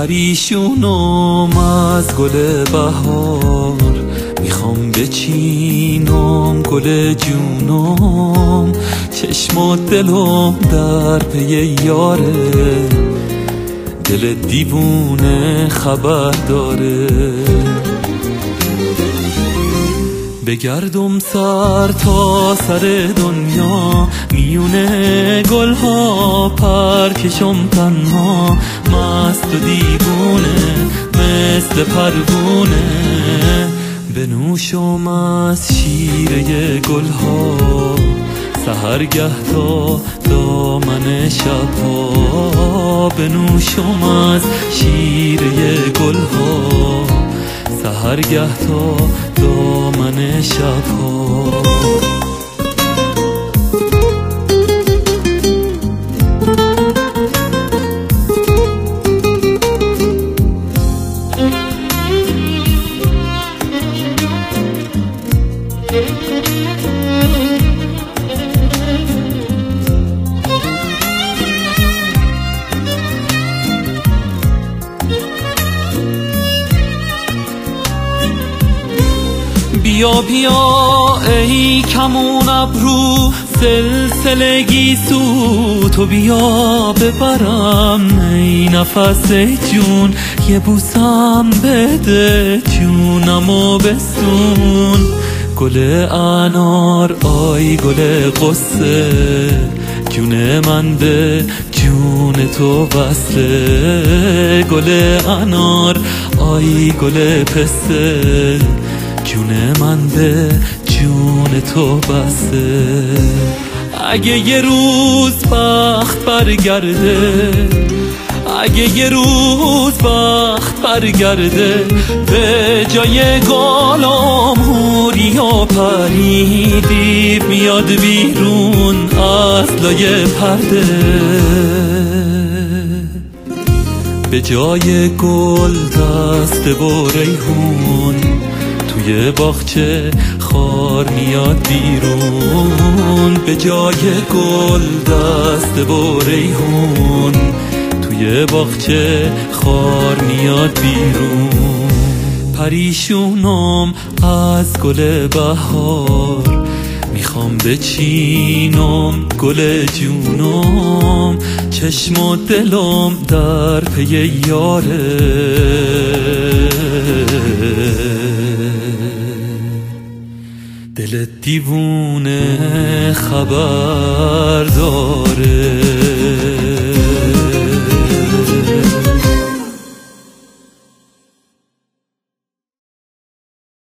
پریشونم از گل بهار، میخوام بچینم گل جونم، چشم و دلم در پی یاره، دل دیوونه خبر داره. بگردم سر تا سر دنیا، میونه گلها پرکشم تنها، مست و دیوونه مثل پروونه، بنوشم از شیره گلها، سحرگه تا دامن شبها، بنوشم از شیره گلها، سحرگه تا دامن شبها. بیا بیا ای کمون ابرو، سلسله گیسو تو بیا ببرم، ای نفس جون یه بوسم بده، جونمو بسون. گل انار آی گل قصه، جون من به جون تو وصله، گل انار آی گل پسته، جون من به جون تو بسته. اگه یه روز بخت برگرده، اگه یه روز بخت برگرده، به جای گالام حوری و پری، دیو میاد بیرون از لای پرده، به جای گل دسته و ریحون، توی باغچه خار میاد بیرون، به جای گل دسته و ریحون، توی باغچه خار میاد بیرون. پریشونم از گل بهار، میخوام بچینم گل جونم، چشم و دلم در پی یاره، دل دیوونه خبر داره.